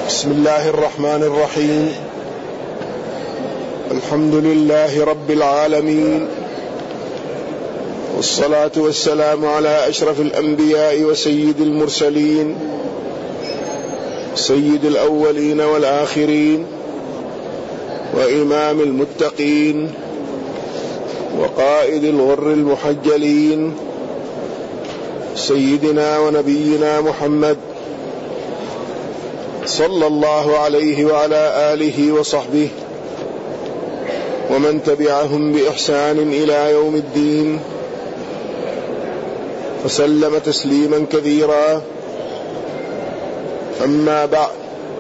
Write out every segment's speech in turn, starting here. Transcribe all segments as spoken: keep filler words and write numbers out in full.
بسم الله الرحمن الرحيم. الحمد لله رب العالمين، والصلاة والسلام على أشرف الأنبياء وسيد المرسلين، سيد الأولين والآخرين، وإمام المتقين، وقائد الغر المحجلين، سيدنا ونبينا محمد صلى الله عليه وعلى آله وصحبه ومن تبعهم بإحسان إلى يوم الدين، فسلم تسليما كثيرا. أما بعد،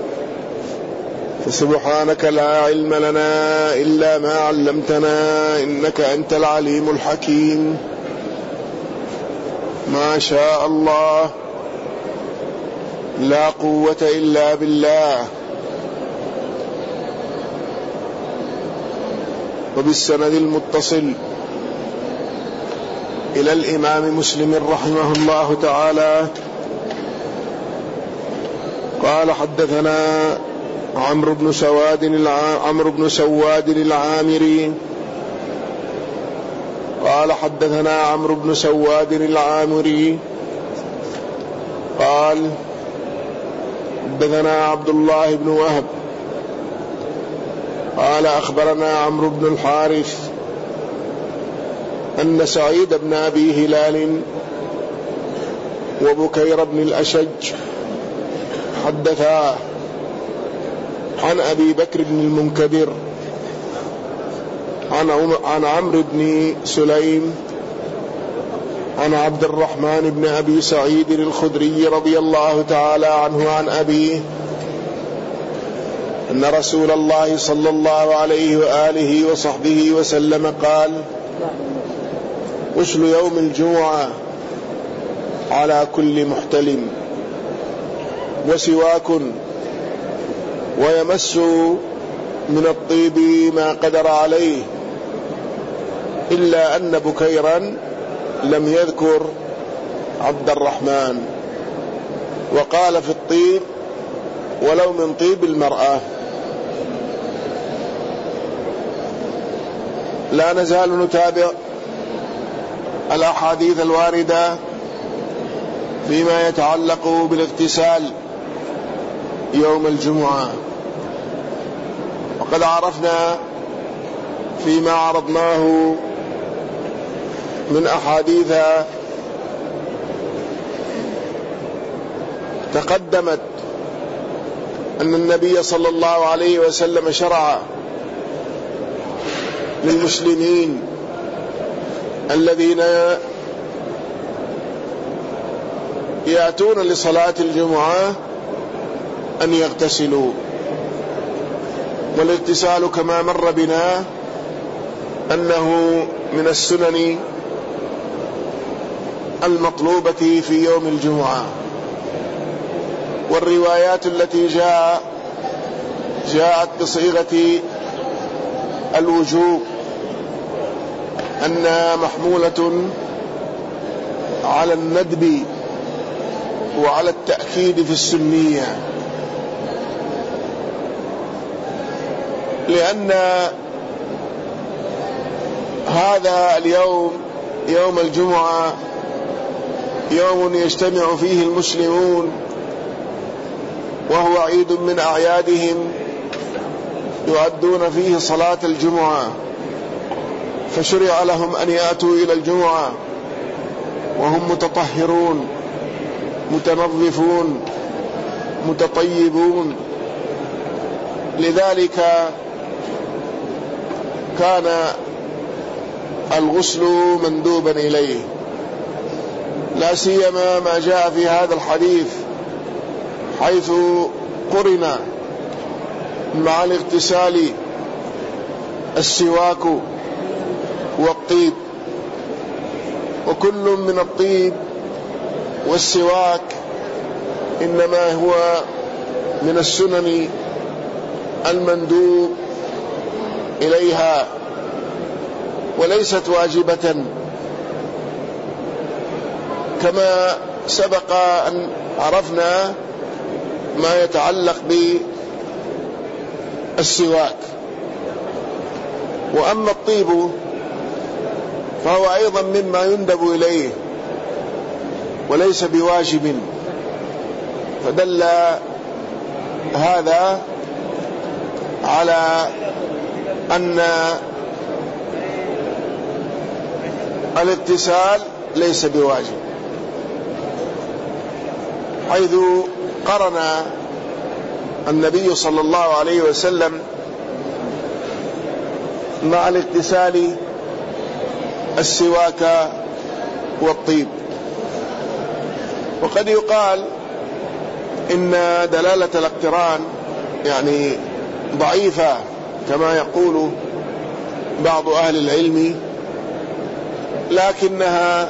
فسبحانك لا علم لنا إلا ما علمتنا، إنك أنت العليم الحكيم. ما شاء الله، لا قوة إلا بالله. وبالسند المتصل إلى الإمام مسلم رحمه الله تعالى قال: حدثنا عمرو بن سواد عمرو بن سواد العامري قال حدثنا عمرو بن سواد العامري قال: حدثنا عبد الله بن وهب قال: أخبرنا عمرو بن الحارث أن سعيد بن أبي هلال وبكير بن الأشج حدثا عن أبي بكر بن المنكدر عن عمرو بن سليم عن عبد الرحمن بن أبي سعيد الخدري رضي الله تعالى عنه عن أبيه أن رسول الله صلى الله عليه وآله وصحبه وسلم قال: غسل يوم الجمعة على كل محتلم، وسواك، ويمس من الطيب ما قدر عليه، إلا أن بكيرا لم يذكر عبد الرحمن، وقال في الطيب: ولو من طيب المرأة. لا نزال نتابع الأحاديث الواردة فيما يتعلق بالاغتسال يوم الجمعة، وقد عرفنا فيما عرضناه من أحاديث تقدمت أن النبي صلى الله عليه وسلم شرع للمسلمين الذين يأتون لصلاة الجمعة أن يغتسلوا، والاغتسال كما مر بنا أنه من السنن المطلوبة في يوم الجمعة. والروايات التي جاء جاءت بصيغة الوجوب، أنها محمولة على الندب وعلى التأكيد في السنية، لأن هذا اليوم يوم الجمعة يوم يجتمع فيه المسلمون، وهو عيد من أعيادهم يؤدون فيه صلاة الجمعة، فشرع لهم أن يأتوا إلى الجمعة وهم متطهرون متنظفون متطيبون. لذلك كان الغسل مندوبا إليه، لا سيما ما جاء في هذا الحديث حيث قرن مع الاغتسال السواك والطيب، وكل من الطيب والسواك إنما هو من السنن المندوب إليها وليست واجبة، كما سبق أن عرفنا ما يتعلق بالسواك. وأما الطيب فهو أيضا مما يندب إليه وليس بواجب، فدل هذا على أن الاغتسال ليس بواجب، حيث قرن النبي صلى الله عليه وسلم مع الاغتسال السواك والطيب. وقد يقال إن دلالة الاقتران يعني ضعيفة كما يقول بعض أهل العلم، لكنها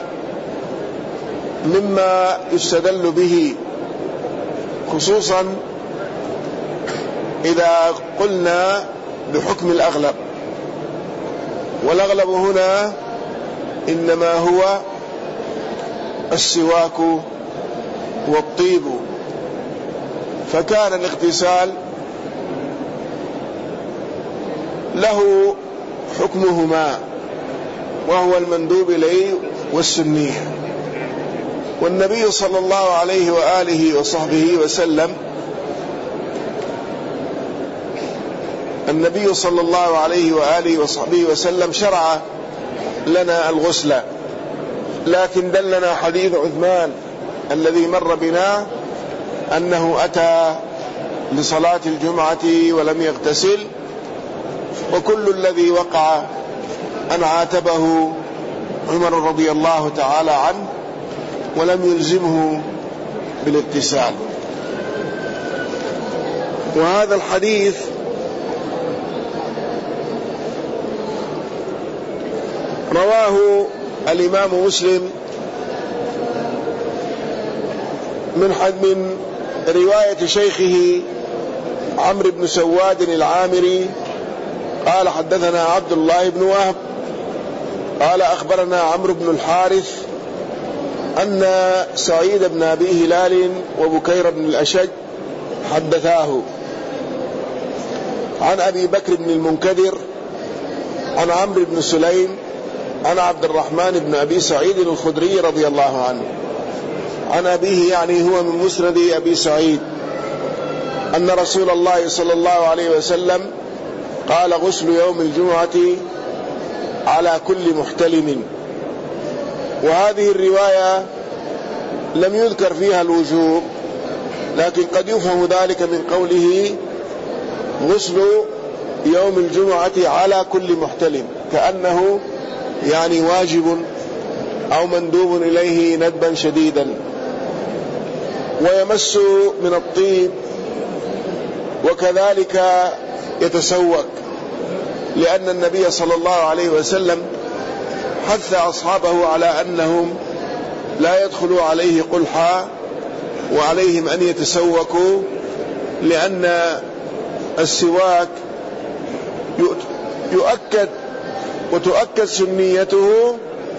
مما يستدل به، خصوصا إذا قلنا بحكم الأغلب، والأغلب هنا إنما هو السواك والطيب، فكان الاغتسال له حكمهما وهو المندوب إليه والسنية. والنبي صلى الله عليه وآله وصحبه وسلم النبي صلى الله عليه وآله وصحبه وسلم شرع لنا الغسل، لكن دلنا حديث عثمان الذي مر بنا أنه أتى لصلاة الجمعة ولم يغتسل، وكل الذي وقع أن عاتبه عمر رضي الله تعالى عنه ولم يلزمه بالاغتسال. وهذا الحديث رواه الإمام مسلم من من رواية شيخه عمرو بن سواد العامري قال حدثنا عبد الله بن وهب قال أخبرنا عمرو بن الحارث أن سعيد بن أبي هلال وبكير بن الأشج حدثاه عن أبي بكر بن المنكدر عن عمرو بن سليم عن عبد الرحمن بن أبي سعيد الخدري رضي الله عنه عن أبيه، يعني هو من مسند أبي سعيد، أن رسول الله صلى الله عليه وسلم قال غسل يوم الجمعة على كل محتلم. وهذه الرواية لم يذكر فيها الوجوب، لكن قد يفهم ذلك من قوله غسل يوم الجمعة على كل محتلم، كأنه يعني واجب أو مندوب إليه ندبا شديدا. ويمس من الطيب وكذلك يتسوق، لأن النبي صلى الله عليه وسلم حث أصحابه على أنهم لا يدخلوا عليه قلحا وعليهم أن يتسوقوا، لأن السواك يؤكد وتؤكد سنيته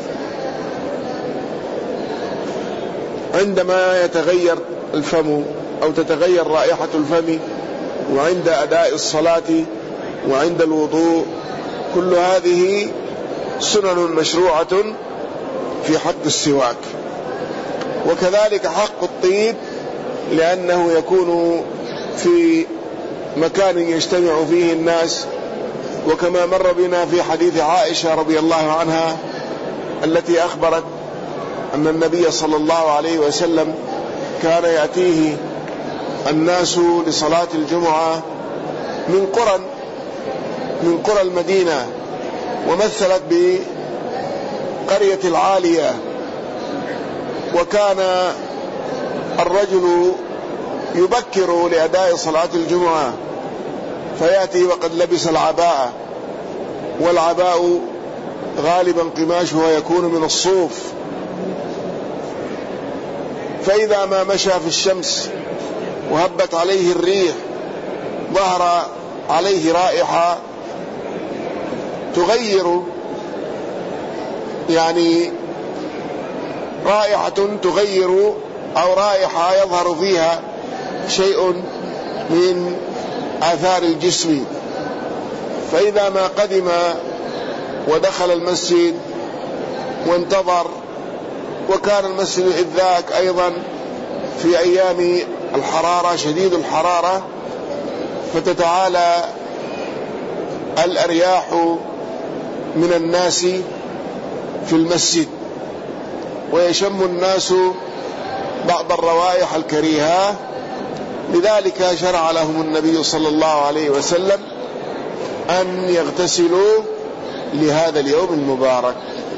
عندما يتغير الفم أو تتغير رائحة الفم، وعند أداء الصلاة وعند الوضوء. كل هذه سنن مشروعة في حق السواك. وكذلك حق الطيب، لأنه يكون في مكان يجتمع فيه الناس، وكما مر بنا في حديث عائشة رضي الله عنها التي أخبرت أن النبي صلى الله عليه وسلم كان يأتيه الناس لصلاة الجمعة من قرى من قرى المدينة، ومثلت بقرية العالية، وكان الرجل يبكر لأداء صلاة الجمعة فيأتي وقد لبس العباءة، والعباء غالبا قماشها يكون من الصوف، فإذا ما مشى في الشمس وهبت عليه الريح ظهر عليه رائحة تغير، يعني رائحة تغير أو رائحة يظهر فيها شيء من آثار الجسم. فإذا ما قدم ودخل المسجد وانتظر، وكان المسجد إذ ذاك أيضا في أيام الحرارة شديد الحرارة، فتتعالى الأرياح من الناس في المسجد، ويشم الناس بعض الروائح الكريهة. لذلك شرع لهم النبي صلى الله عليه وسلم أن يغتسلوا لهذا اليوم المبارك.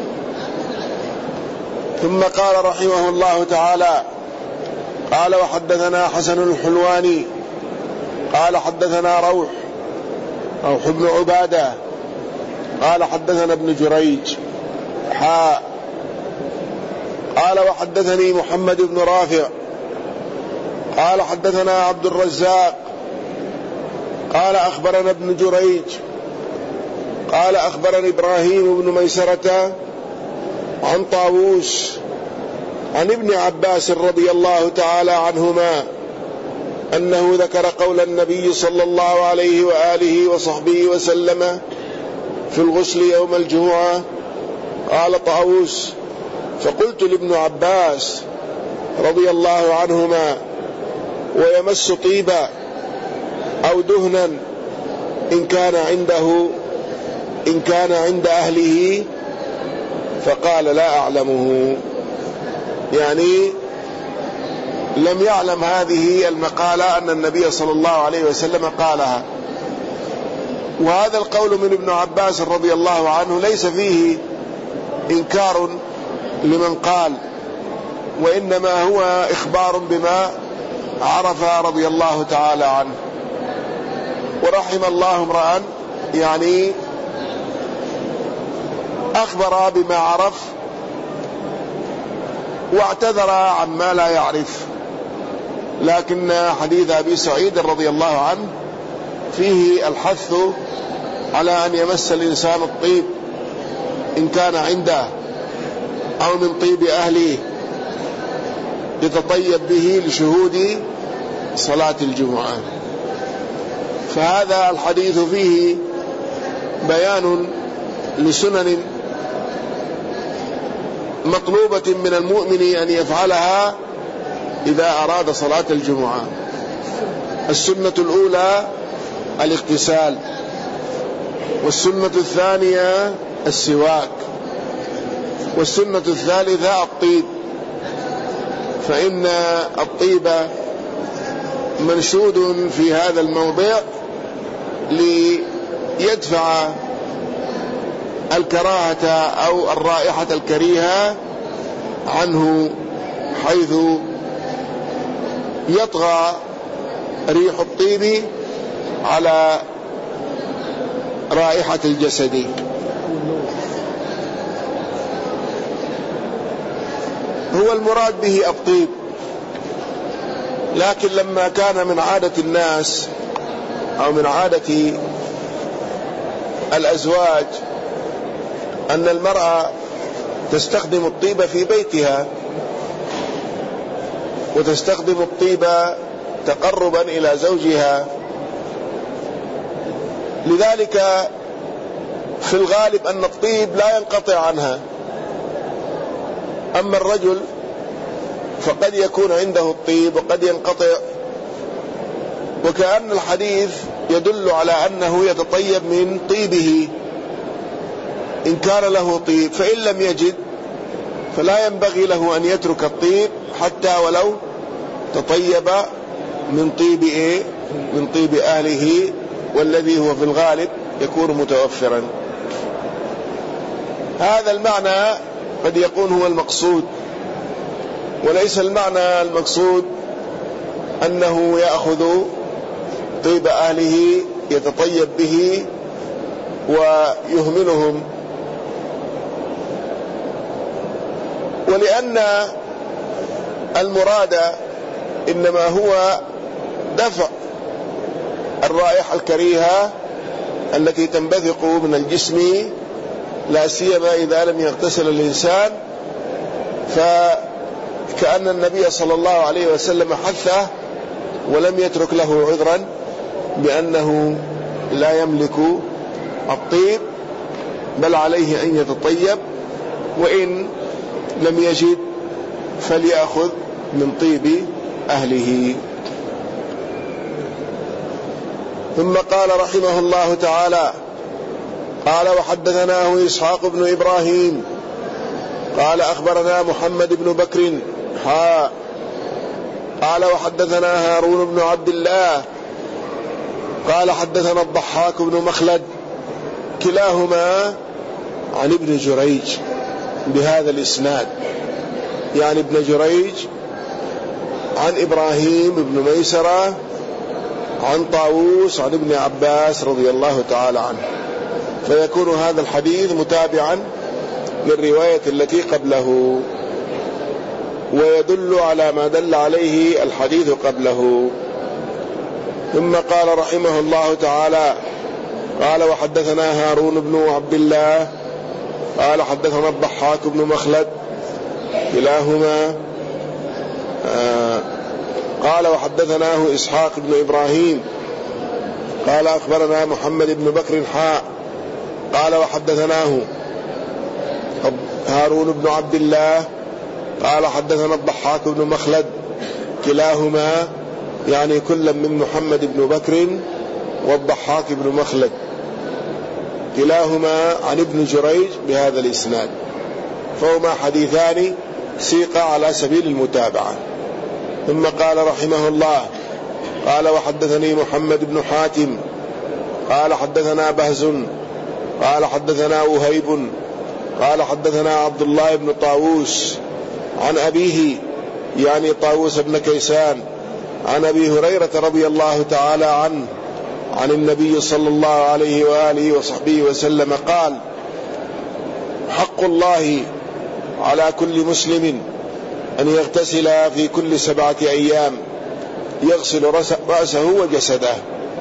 ثم قال رحمه الله تعالى: قال وحدثنا حسن الحلواني قال حدثنا روح روح بن عبادة قال حدثنا ابن جريج حاء قال وحدثني محمد بن رافع قال حدثنا عبد الرزاق قال أخبرنا ابن جريج قال أخبرني إبراهيم بن ميسرة عن طاووس عن ابن عباس رضي الله تعالى عنهما أنه ذكر قول النبي صلى الله عليه وآله وصحبه وسلم في الغسل يوم الجمعة. قال طاووس: فقلت لابن عباس رضي الله عنهما: ويمس طيبا أو دهنا إن كان عنده إن كان عند أهله؟ فقال: لا أعلمه. يعني لم يعلم هذه المقالة أن النبي صلى الله عليه وسلم قالها. وهذا القول من ابن عباس رضي الله عنه ليس فيه إنكار لمن قال، وإنما هو إخبار بما عرف رضي الله تعالى عنه. ورحم الله امرأ يعني أخبر بما عرف واعتذر عما لا يعرف. لكن حديث أبي سعيد رضي الله عنه فيه الحث على أن يمس الإنسان الطيب إن كان عنده أو من طيب أهله يتطيب به لشهود صلاة الجمعة. فهذا الحديث فيه بيان لسنن مطلوبة من المؤمن أن يفعلها إذا أراد صلاة الجمعة. السنة الأولى الاغتسال، والسنة الثانية السواك، والسنة الثالثة الطيب، فإن الطيب منشود في هذا الموضع ليدفع الكراهة أو الرائحة الكريهة عنه، حيث يطغى ريح الطيب على رائحة الجسد. هو المراد به الطيب، لكن لما كان من عادة الناس أو من عادة الأزواج أن المرأة تستخدم الطيب في بيتها وتستخدم الطيب تقربا إلى زوجها، لذلك في الغالب أن الطيب لا ينقطع عنها. أما الرجل فقد يكون عنده الطيب وقد ينقطع، وكأن الحديث يدل على أنه يتطيب من طيبه إن كان له طيب، فإن لم يجد فلا ينبغي له أن يترك الطيب حتى ولو تطيب من طيب إيه؟ من طيب أهله، والذي هو في الغالب يكون متوفرا. هذا المعنى قد يكون هو المقصود، وليس المعنى المقصود أنه يأخذ طيب أهله يتطيب به ويهملهم. ولأن المراد إنما هو دفع الرائحة الكريهة التي تنبثق من الجسم، لا سيما إذا لم يغتسل الإنسان، فكأن النبي صلى الله عليه وسلم حثه ولم يترك له عذرا بأنه لا يملك الطيب، بل عليه أن يتطيب، وإن لم يجد فليأخذ من طيب أهله. ثم قال رحمه الله تعالى: قال وحدثناه إسحاق بن إبراهيم قال أخبرنا محمد بن بكر حاء قال وحدثنا هارون بن عبد الله قال حدثنا الضحاك بن مخلد كلاهما عن ابن جريج بهذا الإسناد، يعني ابن جريج عن إبراهيم بن ميسرة عن طاووس عن ابن عباس رضي الله تعالى عنه، فيكون هذا الحديث متابعا للرواية التي قبله، ويدل على ما دل عليه الحديث قبله. ثم قال رحمه الله تعالى: قال وحدثنا هارون بن عبد الله قال حدثنا الضحاك بن مخلد كلاهما آه قال وحدثناه إسحاق بن إبراهيم قال أخبرنا محمد بن بكر حاء قال وحدثناه هارون بن عبد الله قال حدثنا الضحاك بن مخلد كلاهما، يعني كل من محمد بن بكر والضحاك بن مخلد كلاهما عن ابن جريج بهذا الإسناد، فهما حديثان سيقا على سبيل المتابعة. ثم قال رحمه الله: قال وحدثني محمد بن حاتم قال حدثنا بهز قال حدثنا وهيب قال حدثنا عبد الله بن طاووس عن أبيه، يعني طاووس بن كيسان، عن أبي هريرة رضي الله تعالى عنه عن النبي صلى الله عليه وآله وصحبه وسلم قال: حق الله على كل مسلم أن يغتسل في كل سبعة أيام يغسل رأسه وجسده.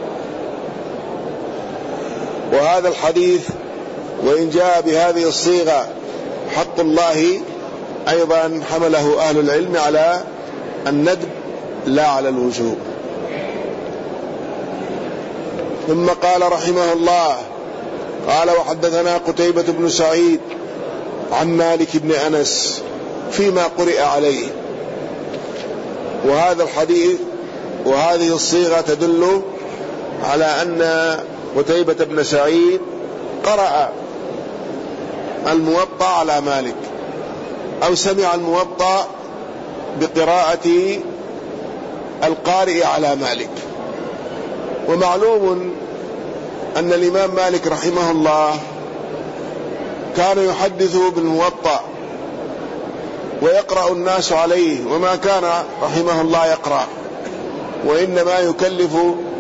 وهذا الحديث وإن جاء بهذه الصيغة حق الله، أيضا حمله أهل العلم على الندب لا على الوجوب. ثم قال رحمه الله: قال وحدثنا قتيبة بن سعيد عن مالك بن أنس فيما قرئ عليه. وهذا الحديث وهذه الصيغة تدل على أن قتيبة بن سعيد قرأ الموطأ على مالك، أو سمع الموطأ بقراءة القارئ على مالك. ومعلوم أن الإمام مالك رحمه الله كان يحدث بالموطأ ويقرأ الناس عليه، وما كان رحمه الله يقرأ، وإنما يكلف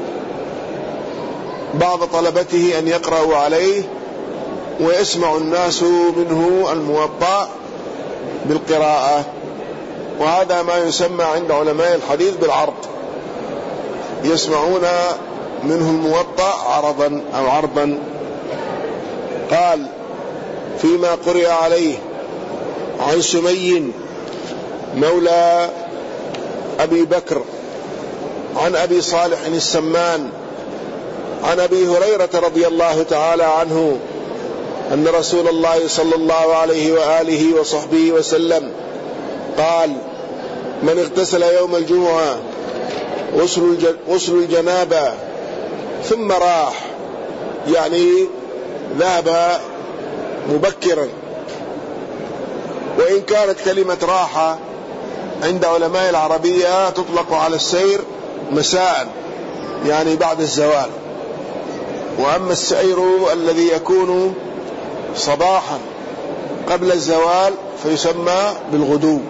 بعض طلبته أن يقرأوا عليه ويسمع الناس منه الموطأ بالقراءة. وهذا ما يسمى عند علماء الحديث بالعرض، يسمعون منه الموطأ عرضا أو عرضا. قال: فيما قرئ عليه عن سمي مولى أبي بكر عن أبي صالح السمان عن أبي هريرة رضي الله تعالى عنه أن رسول الله صلى الله عليه وآله وصحبه وسلم قال: من اغتسل يوم الجمعة غسل الجنابة ثم راح، يعني ذهب مبكرا. وإن كانت كلمة راحة عند علماء العربية تطلق على السير مساء، يعني بعد الزوال. وأما السير الذي يكون صباحا قبل الزوال فيسمى بالغدو.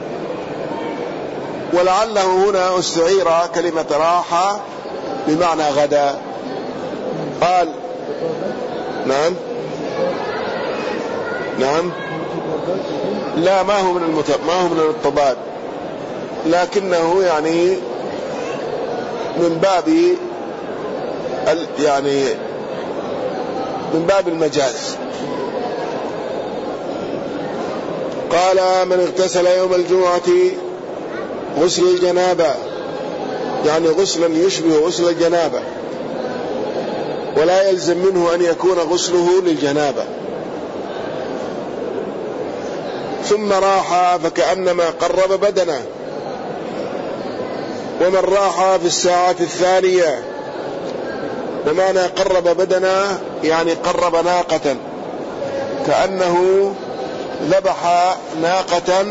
ولعله هنا استعير كلمة راحة بمعنى غدا. قال: نعم نعم لا، ما هو من المت... ما هو من التضاد، لكنه يعني من باب ال... يعني من باب المجاز. قال: من اغتسل يوم الجمعة غسل الجنابة يعني غسلا يشبه غسل الجنابة، ولا يلزم منه أن يكون غسله للجنابة. ثم راح فكأنما قرب بدنه. ومن راح في الساعة الثانية، بمعنى قرب بدنه يعني قرب ناقة، كأنه ذبح ناقة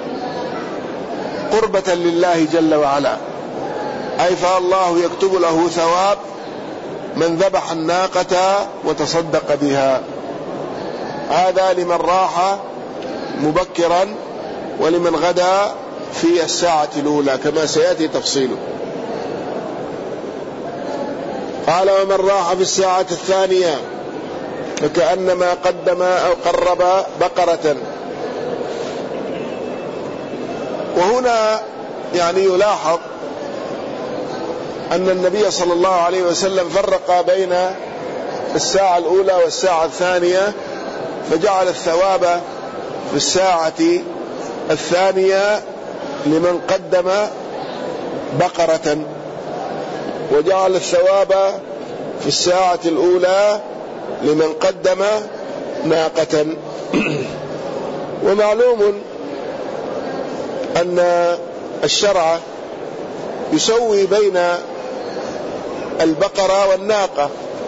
قربة لله جل وعلا، أي فالله يكتب له ثواب من ذبح الناقة وتصدق بها. هذا لمن راح مبكرا، ولمن غدا في الساعة الأولى كما سيأتي تفصيله. قال: ومن راح في الساعة الثانية فكأنما قدم أو قرب بقرة. وهنا يعني يلاحظ أن النبي صلى الله عليه وسلم فرق بين الساعة الأولى والساعة الثانية، فجعل الثواب في الساعة الثانية لمن قدم بقرة، وجعل الثواب في الساعة الأولى لمن قدم ناقة. ومعلوم أن الشرع يسوي بين البقرة والناقة،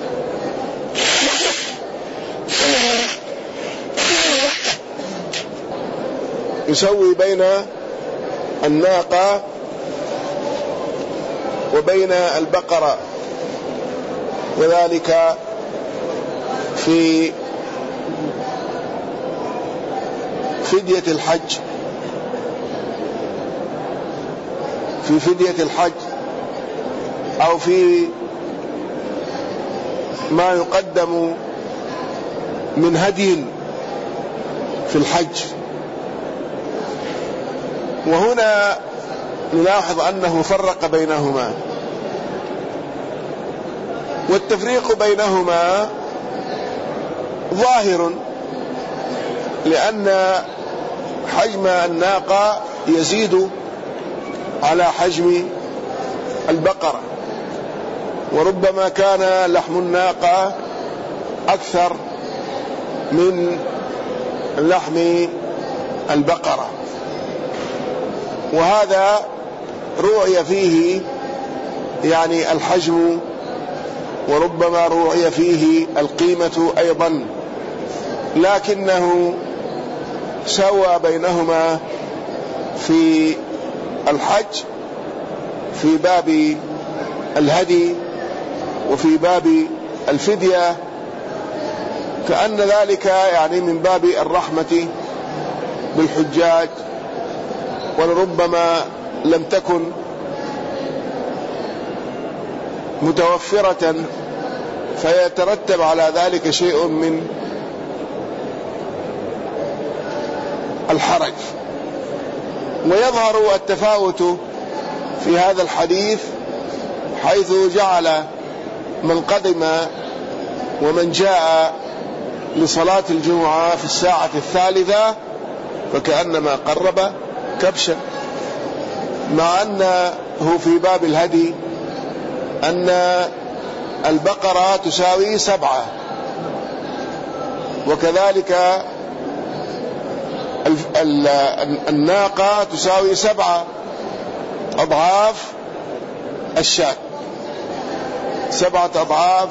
يسوي بين الناقة وبين البقرة، وذلك في فدية الحج، في فدية الحج أو في ما يقدم من هدي في الحج. وهنا نلاحظ أنه فرق بينهما، والتفريق بينهما ظاهر، لأن حجم الناقة يزيد على حجم البقرة، وربما كان لحم الناقة أكثر من لحم البقرة، وهذا رؤي فيه يعني الحجم، وربما رؤي فيه القيمة أيضا، لكنه سوى بينهما في الحج في باب الهدي وفي باب الفدية، كأن ذلك يعني من باب الرحمة بالحجاج، ولربما لم تكن متوفرة فيترتب على ذلك شيء من الحرج. ويظهر التفاوت في هذا الحديث، حيث جعل من قدم ومن جاء لصلاة الجمعة في الساعة الثالثة فكأنما قرب كبشا، مع أنه في باب الهدي أن البقرة تساوي سبعة، وكذلك الناقة تساوي سبعة أضعاف الشاة، سبعة أضعاف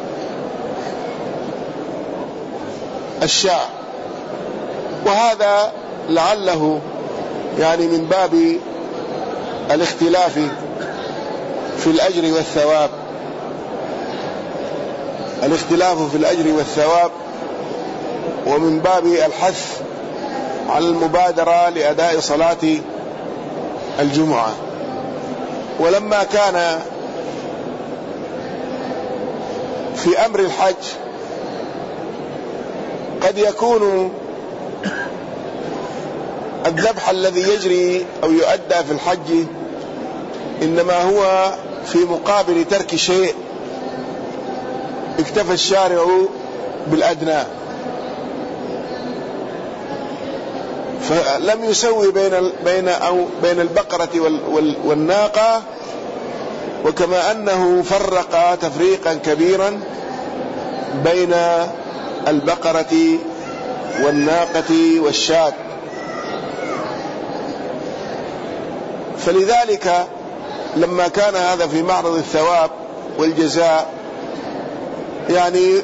الشاة. وهذا لعله يعني من باب الاختلاف في الأجر والثواب، الاختلاف في الأجر والثواب، ومن باب الحث على المبادرة لأداء صلاة الجمعة. ولما كان في أمر الحج قد يكون الذبح الذي يجري أو يؤدى في الحج إنما هو في مقابل ترك شيء اكتفى الشارع بالأدنى، فلم يسوي بين بين أو بين البقرة والناقة وكما أنه فرق تفريقا كبيرا بين البقرة والناقة والشاة. فلذلك لما كان هذا في معرض الثواب والجزاء يعني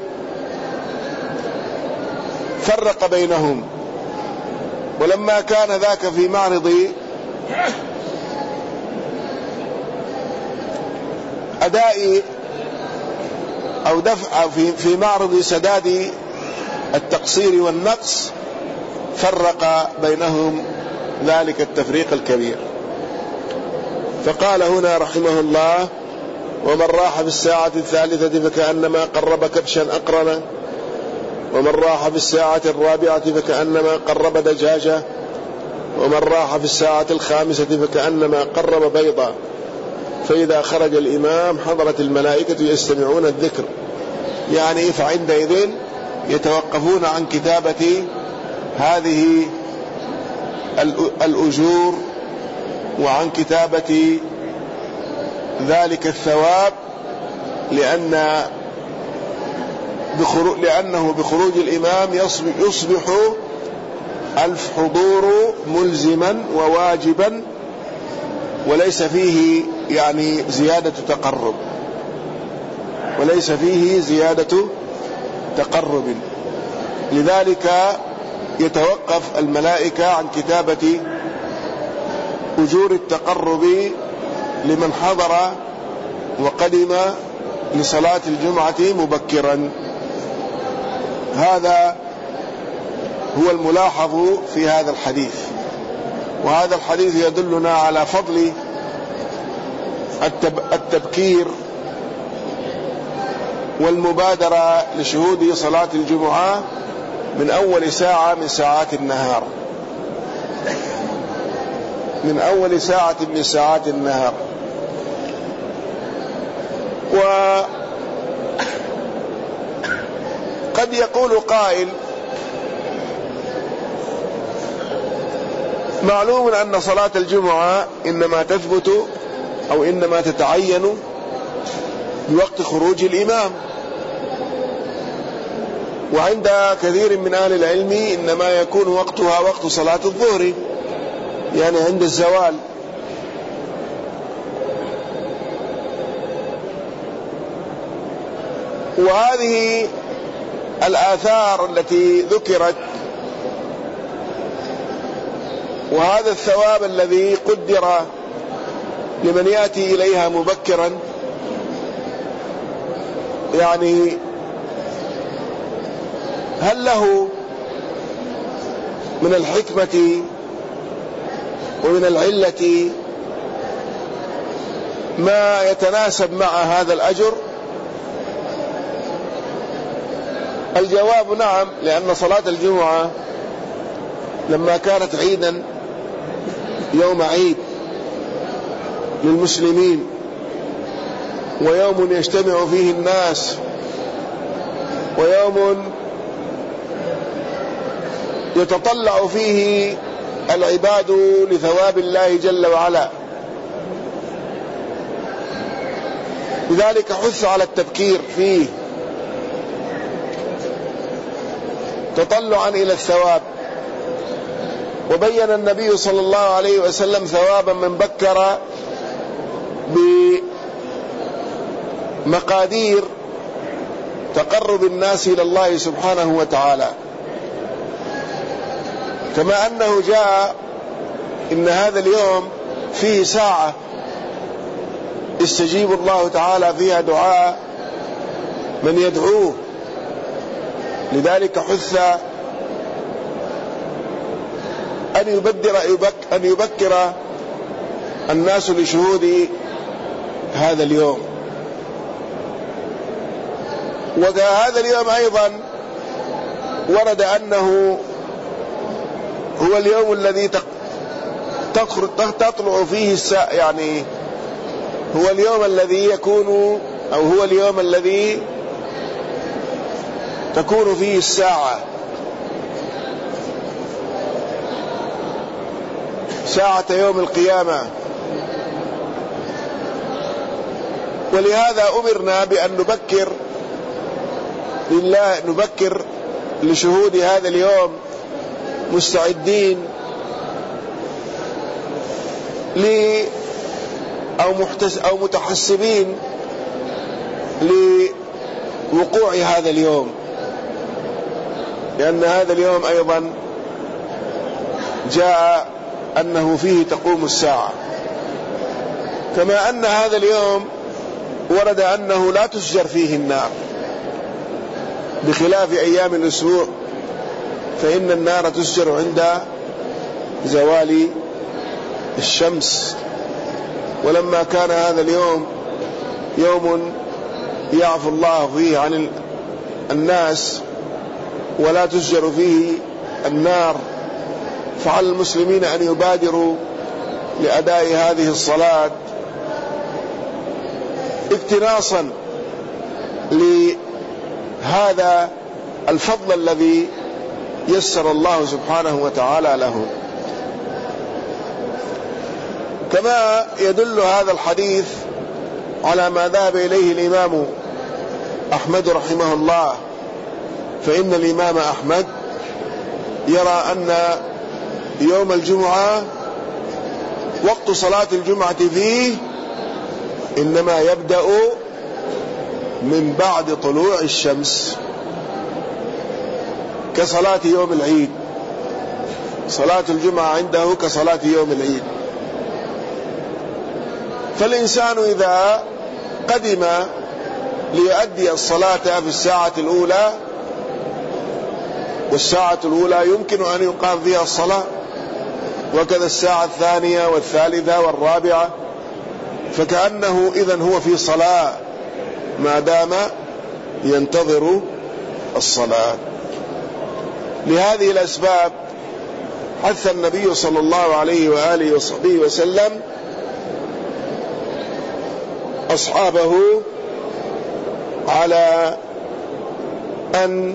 فرق بينهم، ولما كان ذاك في معرض أداء أو دفع في في معرض سداد التقصير والنقص فرق بينهم ذلك التفريق الكبير. فقال هنا رحمه الله: ومن راح في الساعة الثالثة فكأنما قرب كبشا أقرنا، ومن راح في الساعة الرابعة فكأنما قرب دجاجة، ومن راح في الساعة الخامسة فكأنما قرب بيضا، فإذا خرج الإمام حضرت الملائكة يستمعون الذكر. يعني فعندئذ يتوقفون عن كتابة هذه الأجور وعن كتابة ذلك الثواب، لأن بخروج لأنه بخروج الإمام يصبح الحضور ملزما وواجبا، وليس فيه يعني زيادة تقرب وليس فيه زيادة تقرب لذلك يتوقف الملائكة عن كتابة أجور التقرب لمن حضر وقدم لصلاة الجمعة مبكرا. هذا هو الملاحظ في هذا الحديث، وهذا الحديث يدلنا على فضل التبكير والمبادرة لشهود صلاة الجمعة من أول ساعة من ساعات النهار من أول ساعة من ساعات النهار. وقد يقول قائل: معلوم أن صلاة الجمعة إنما تثبت أو إنما تتعين بوقت خروج الإمام، وعند كثير من أهل العلم إنما يكون وقتها وقت صلاة الظهر، يعني عند الزوال. وهذه الآثار التي ذكرت وهذا الثواب الذي قدر لمن يأتي إليها مبكرا، يعني هل له من الحكمة ومن العلة ما يتناسب مع هذا الأجر؟ الجواب نعم، لأن صلاة الجمعة لما كانت عيدا يوم عيد للمسلمين ويوم يجتمع فيه الناس ويوم يتطلع فيه العباد لثواب الله جل وعلا، لذلك حث على التبكير فيه تطلعا إلى الثواب. وبين النبي صلى الله عليه وسلم ثوابا من بكر بمقادير تقرب الناس إلى الله سبحانه وتعالى، كما أنه جاء إن هذا اليوم فيه ساعة يستجيب الله تعالى فيها دعاء من يدعوه، لذلك حث أن يبدر أن يبكر الناس لشهود هذا اليوم. وهذا اليوم أيضا ورد أنه هو اليوم الذي تطلع فيه الساعة، يعني هو اليوم الذي يكون أو هو اليوم الذي تكون فيه الساعة، ساعة يوم القيامة. ولهذا أمرنا بأن نبكر لله نبكر لشهود هذا اليوم مستعدين ل أو, أو متحسبين لوقوع هذا اليوم، لأن هذا اليوم أيضا جاء أنه فيه تقوم الساعة، كما أن هذا اليوم ورد أنه لا تسجر فيه النار، بخلاف أيام الأسبوع فإن النار تسجر عند زوال الشمس. ولما كان هذا اليوم يوم يعفو الله فيه عن الناس ولا تسجر فيه النار، فعلى المسلمين أن يبادروا لأداء هذه الصلاة اقتناصا لهذا الفضل الذي يسر الله سبحانه وتعالى له. كما يدل هذا الحديث على ما ذهب إليه الإمام أحمد رحمه الله، فإن الإمام أحمد يرى أن يوم الجمعة وقت صلاة الجمعة فيه إنما يبدأ من بعد طلوع الشمس، كصلاة يوم العيد. صلاة الجمعة عنده كصلاة يوم العيد. فالإنسان إذا قدم ليؤدي الصلاة في الساعة الأولى، والساعة الأولى يمكن أن يقام فيها الصلاة، وكذا الساعة الثانية والثالثة والرابعة، فكأنه إذن هو في صلاة ما دام ينتظر الصلاة. لهذه الأسباب حث النبي صلى الله عليه وآله وصحبه وسلم أصحابه على أن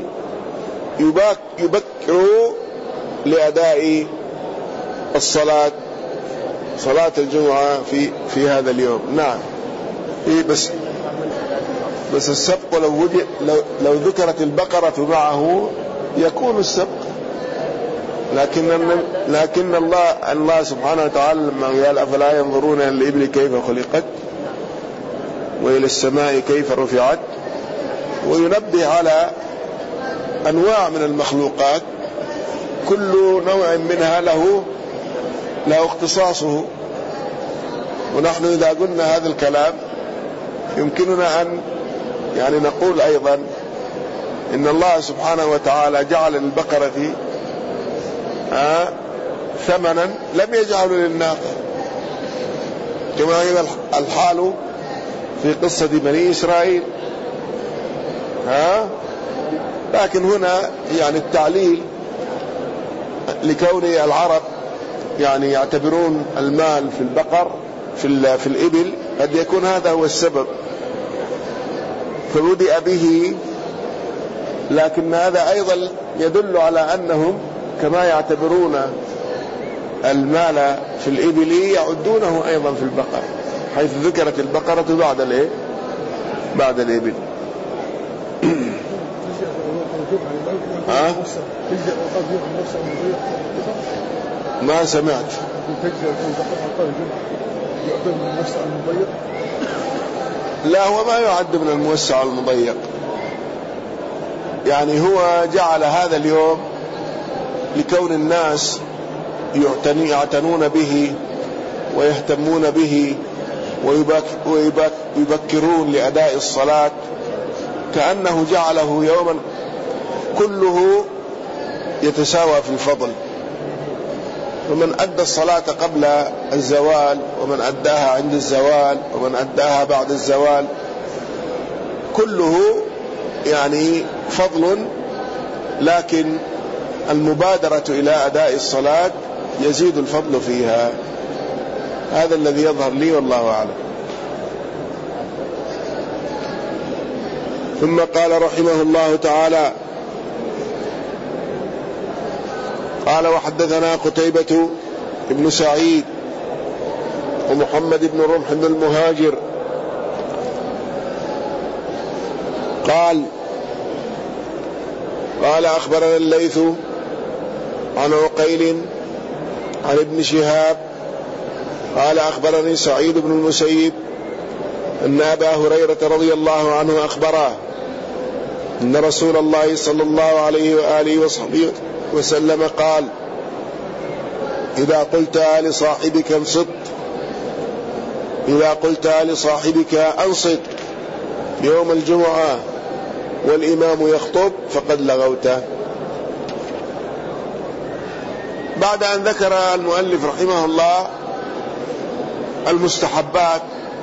يبكروا لأداء الصلاة صلاة الجمعة في في هذا اليوم. نعم. إيه بس بس السبق لو وجد لو, لو ذكرت البقرة معه يكون السبق، لكن لكن الله الله سبحانه وتعالى لما قال أفلا ينظرون إلى الإبل كيف خلقت وإلى السماء كيف رفعت، وينبه على أنواع من المخلوقات كل نوع منها له له اختصاصه. ونحن إذا قلنا هذا الكلام يمكننا أن يعني نقول أيضا إن الله سبحانه وتعالى جعل للبقرة آه ثمنا لم يجعله للناقة، كما هي الحال في قصة بني إسرائيل. ها لكن هنا يعني التعليل لكون العرب يعني يعتبرون المال في البقر في في الإبل قد يكون هذا هو السبب، فبدأ به. لكن هذا أيضا يدل على أنهم كما يعتبرون المال في الإبل يعدونه أيضا في البقر، حيث ذكرت البقرة بعد الإيه بعد الإبل. ها؟ ما سمعت. لا، هو ما يعد من الموسع المضيق، يعني هو جعل هذا اليوم لكون الناس يعتنون به ويهتمون به ويبكرون لأداء الصلاة، كأنه جعله يوما كله يتساوى في الفضل. ومن أدى الصلاة قبل الزوال ومن أداها عند الزوال ومن أداها بعد الزوال كله يعني فضل، لكن المبادرة إلى أداء الصلاة يزيد الفضل فيها. هذا الذي يظهر لي والله أعلم. ثم قال رحمه الله تعالى: قال وحدثنا قتيبة بن سعيد ومحمد بن رمح بن المهاجر قال قال أخبرنا الليث عن عقيل عن ابن شهاب قال أخبرني سعيد بن المسيب أن أبا هريرة رضي الله عنه أخبره أن رسول الله صلى الله عليه وآله وصحبه وسلم قال: إذا قلت لصاحبك انصت إذا قلت لصاحبك أنصت يوم الجمعة والإمام يخطب فقد لغوت. بعد أن ذكر المؤلف رحمه الله المستحبات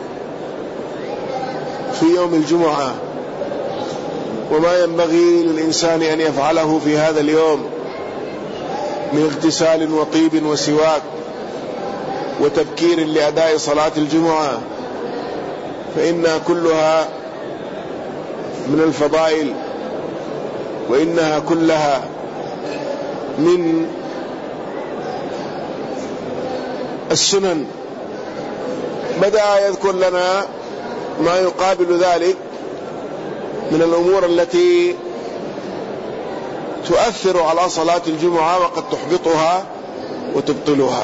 في يوم الجمعة وما ينبغي للإنسان أن يفعله في هذا اليوم من اغتسال وطيب وسواك وتبكير لأداء صلاة الجمعة، فإنها كلها من الفضائل وإنها كلها من السنن. بدأ يذكر لنا ما يقابل ذلك من الأمور التي تؤثر على صلاة الجمعة وقد تحبطها وتبطلها،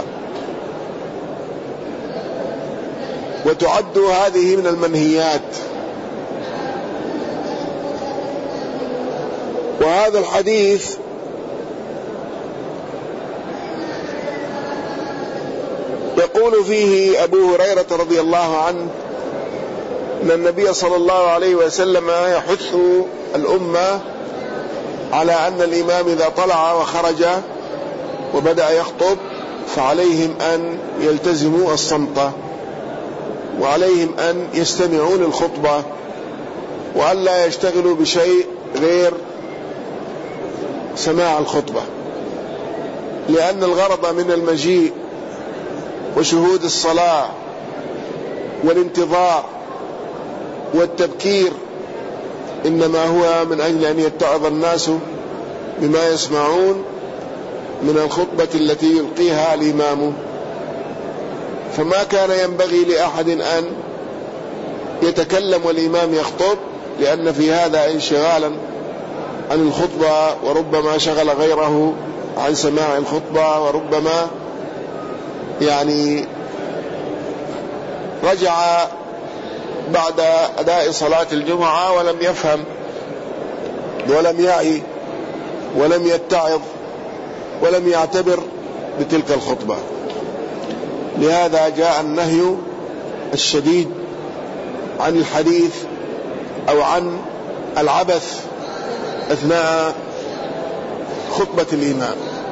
وتعد هذه من المنهيات. وهذا الحديث يقول فيه أبو هريرة رضي الله عنه أن النبي صلى الله عليه وسلم يحث الأمة على أن الإمام إذا طلع وخرج وبدأ يخطب فعليهم أن يلتزموا الصمت، وعليهم أن يستمعوا للخطبة، وأن لا يشتغلوا بشيء غير سماع الخطبة، لأن الغرض من المجيء وشهود الصلاة والانتظار والتبكير إنما هو من أجل أن يتعظ الناس بما يسمعون من الخطبة التي يلقيها الإمام. فما كان ينبغي لأحد أن يتكلم والإمام يخطب، لأن في هذا انشغالا عن الخطبة، وربما شغل غيره عن سماع الخطبة، وربما يعني رجع بعد أداء صلاة الجمعة ولم يفهم ولم يعي ولم يتعظ ولم يعتبر بتلك الخطبة. لهذا جاء النهي الشديد عن الحديث أو عن العبث أثناء خطبة الإمام.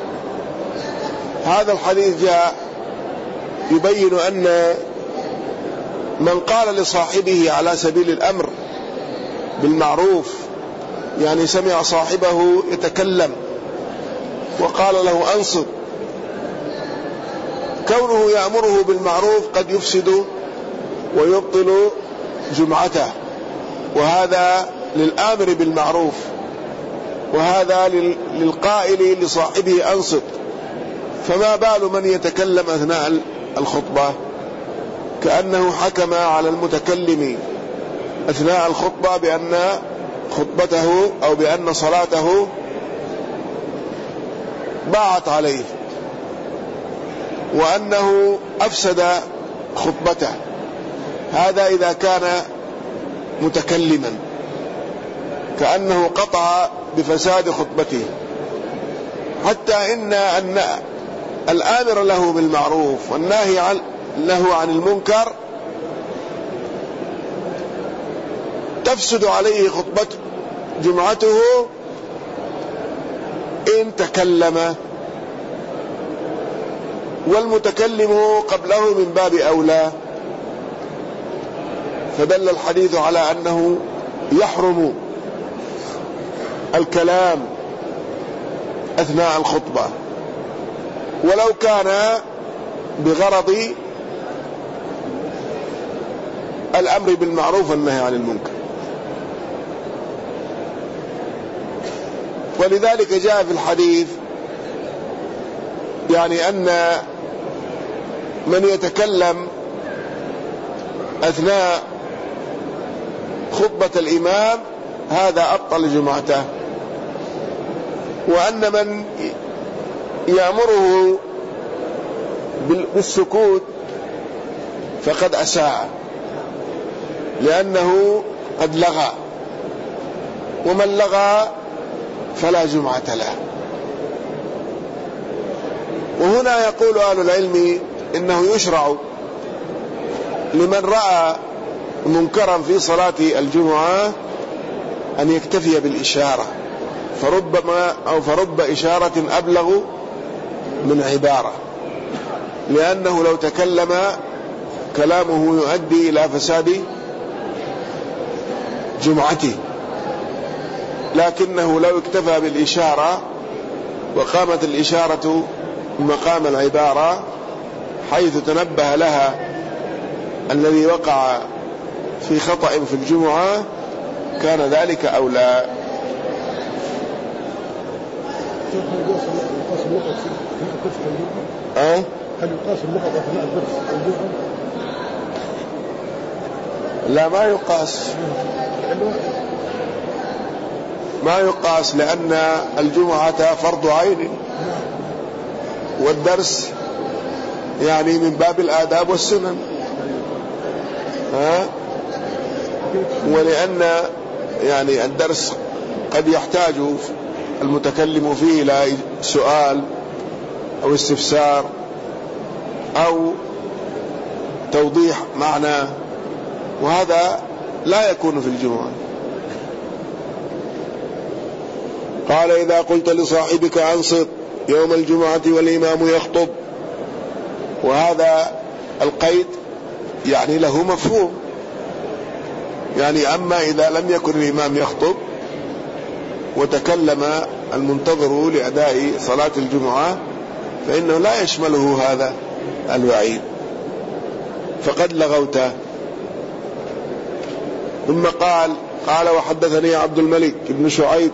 هذا الحديث جاء يبين أن من قال لصاحبه على سبيل الأمر بالمعروف، يعني سمع صاحبه يتكلم وقال له أنصت، كونه يأمره بالمعروف قد يفسد ويبطل جمعته، وهذا للآمر بالمعروف، وهذا للقائل لصاحبه أنصت. فما بال من يتكلم أثناء الخطبة، كأنه حكم على المتكلم أثناء الخطبة بأن خطبته أو بأن صلاته ضاعت عليه، وأنه أفسد خطبته. هذا إذا كان متكلما، كأنه قطع بفساد خطبته. حتى إن أن الآمر له بالمعروف والناهي عن له عن المنكر تفسد عليه خطبة جمعته إن تكلم، والمتكلم قبله من باب أولى. فدل الحديث على أنه يحرم الكلام أثناء الخطبة، ولو كان بغرض الأمر بالمعروف والنهي عن المنكر. ولذلك جاء في الحديث يعني أن من يتكلم أثناء خطبة الإمام هذا أبطل جمعته، وأن من يأمره بالسكوت فقد أساء، لأنه قد لغى، ومن لغى فلا جمعة له. وهنا يقول أهل العلم إنه يشرع لمن رأى منكرا في صلاة الجمعة أن يكتفي بالإشارة، فربما أو فرب إشارة أبلغ من عبارة، لأنه لو تكلم كلامه يؤدي إلى فساد جمعته، لكنه لو اكتفى بالإشارة وقامت الإشارة مقام العبارة حيث تنبه لها الذي وقع في خطأ في الجمعة كان ذلك أولى. أه؟ هل يقاس اللغة أثناء الدرس الجمعة؟ لا، ما يقاس، ما يقاس، لأن الجمعة فرض عين، والدرس يعني من باب الآداب والسنن، ها؟ ولأن يعني الدرس قد يحتاج المتكلم فيه إلى سؤال أو استفسار أو توضيح معنى، وهذا لا يكون في الجمعة. قال: إذا قلت لصاحبك أنصت يوم الجمعة والإمام يخطب، وهذا القيد يعني له مفهوم، يعني أما إذا لم يكن الإمام يخطب وتكلم المنتظر لأداء صلاة الجمعة فإنه لا يشمله هذا الوعيد، فقد لغوت. ثم قال: قال وحدثني عبد الملك بن شعيب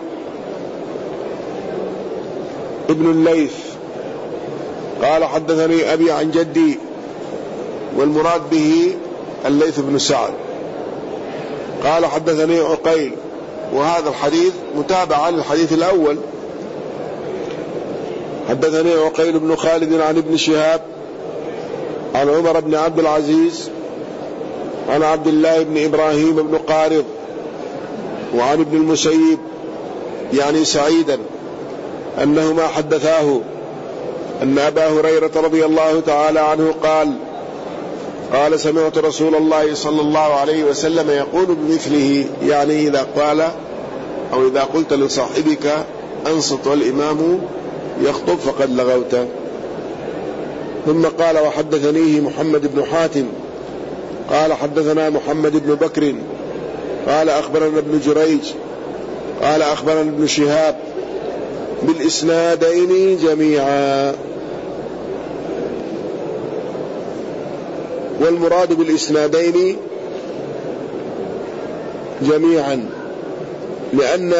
ابن الليث قال حدثني أبي عن جدي، والمراد به الليث بن سعد. قال حدثني عقيل، وهذا الحديث متابعة للحديث الأول. حدثني عقيل بن خالد عن ابن شهاب عن عمر بن عبد العزيز عن عبد الله بن إبراهيم بن قارض وعن ابن المسيب يعني سعيدا أنهما حدثاه أن أبا هريرة رضي الله تعالى عنه قال: قال سمعت رسول الله صلى الله عليه وسلم يقول بمثله، يعني إذا قال أو إذا قلت لصاحبك أنصت والإمام يخطب فقد لغوت. ثم قال: وحدثنيه محمد بن حاتم قال حدثنا محمد بن بكر قال أخبرنا ابن جريج قال أخبرنا ابن شهاب بالإسنادين جميعا. والمراد بالإسنادين جميعا لأن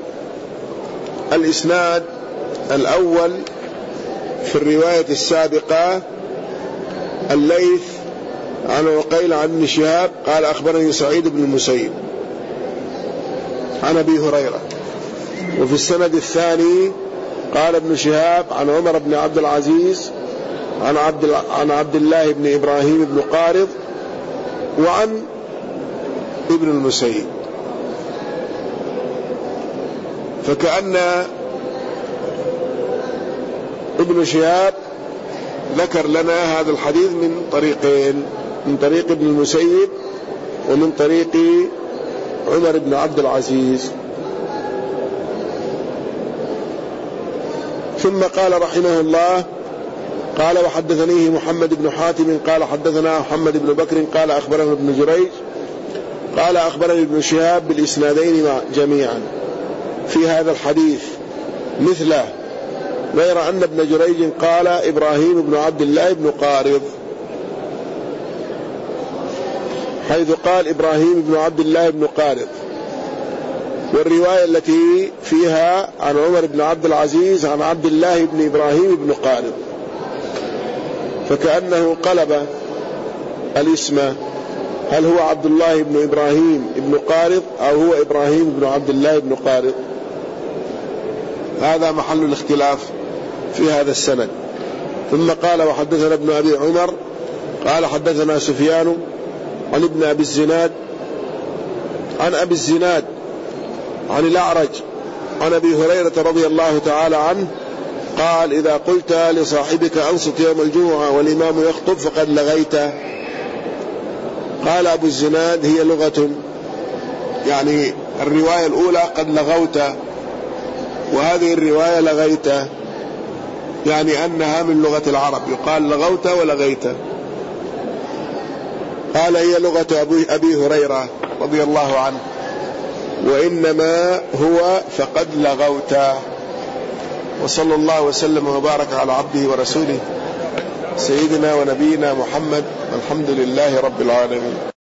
الإسناد الأول في الرواية السابقة الليث عن عقيل عن ابن شهاب قال أخبرني سعيد بن المسيب عن أبي هريرة، وفي السند الثاني قال ابن شهاب عن عمر بن عبد العزيز عن عبد عن عبد الله بن إبراهيم بن قارض وعن ابن المسيب. فكأن ابن شهاب ذكر لنا هذا الحديث من طريقين، من طريق ابن المسيب ومن طريق عمر بن عبد العزيز. ثم قال رحمه الله: قال وحدثنيه محمد بن حاتم قال حدثنا محمد بن بكر قال أخبرنا ابن جريج قال أخبرني ابن شهاب بالإسنادين جميعا في هذا الحديث مثله، غير أن ابن جريج قال إبراهيم بن عبد الله بن قارض، حيث قال إبراهيم بن عبد الله بن قارض. والرواية التي فيها عن عمر بن عبد العزيز عن عبد الله بن إبراهيم بن قارض، فكأنه قلب الاسم هل هو عبد الله بن إبراهيم بن قارض أو هو إبراهيم بن عبد الله بن قارض؟ هذا محل الاختلاف في هذا السند. ثم قال وحدثنا ابن أبي عمر قال حدثنا سفيان عن ابن أبي الزناد عن أبي الزناد عن الأعرج عن أبي هريرة رضي الله تعالى عنه قال إذا قلت لصاحبك أنصت يوم الجمعة والإمام يخطب فقد لغيت. قال أبو الزناد هي لغة، يعني الرواية الأولى قد لغوت، وهذه الرواية لغيت، يعني أنها من لغة العرب، يقال لغوت ولغيت. قال هي لغة أبي هريرة رضي الله عنه، وإنما هو فقد لغوت. وصلى الله وسلم وبارك على عبده ورسوله سيدنا ونبينا محمد، والحمد لله رب العالمين.